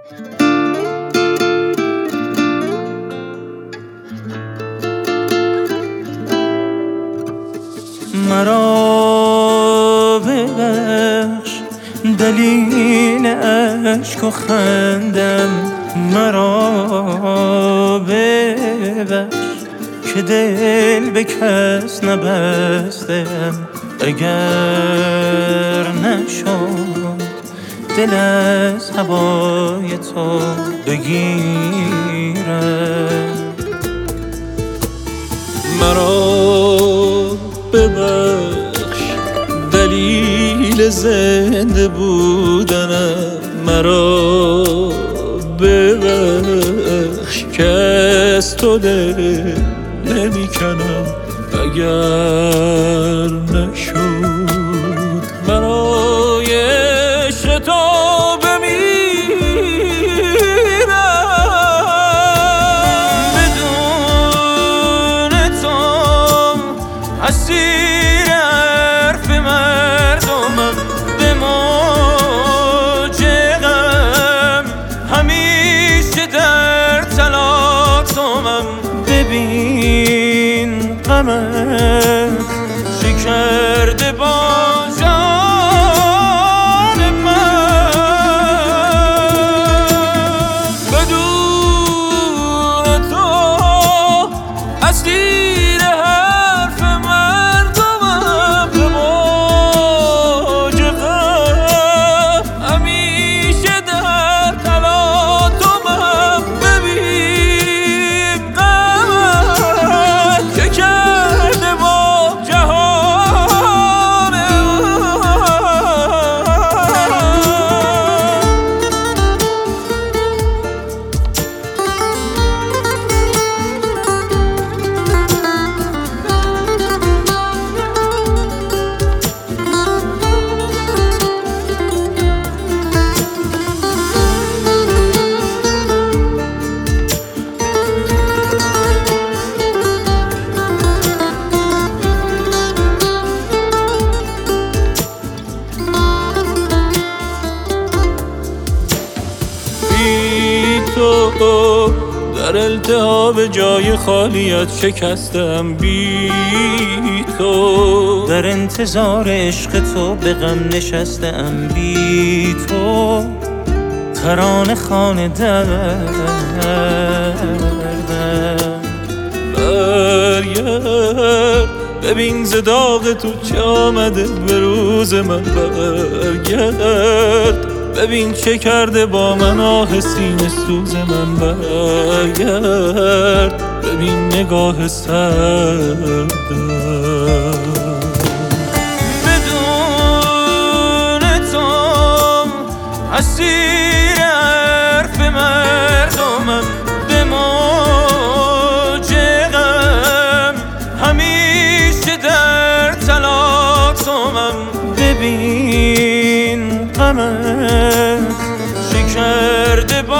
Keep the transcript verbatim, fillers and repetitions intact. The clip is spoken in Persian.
مرا ببخش دلیل عشق و خندم، مرا ببخش که دل به کس نبستم. اگر نشد دل از هوای تو بگیرم، مرا ببخش دلیل زنده بودنم، مرا ببخش که از تو دل نمی کنم. اگر نشد برای عشق تو بمیرم، بدون تو اسیر حرف مردمم، به موج غم همیشه در تلاطمم. ببین غمت چه کرده با جان من، بدون تو اسیر حرف مردمم، به موج غم همیشه در تلاطمم. ببین غمت چه کرده با جهان تو در التهاب جای خالیت شکستم، بی تو در انتظار عشق تو به غم نشستم، بی تو ترانه خانه دردم. برگرد ببین ز داغ تو چه آمده به روز من، برگرد ببین چه کرده با من آه سینه سوز من، برگرد ببین نگاه سردم. بدون تو اسیر حرف مردمم، به موج غم همیشه در تلاطمم. ببین غمت چه کرده با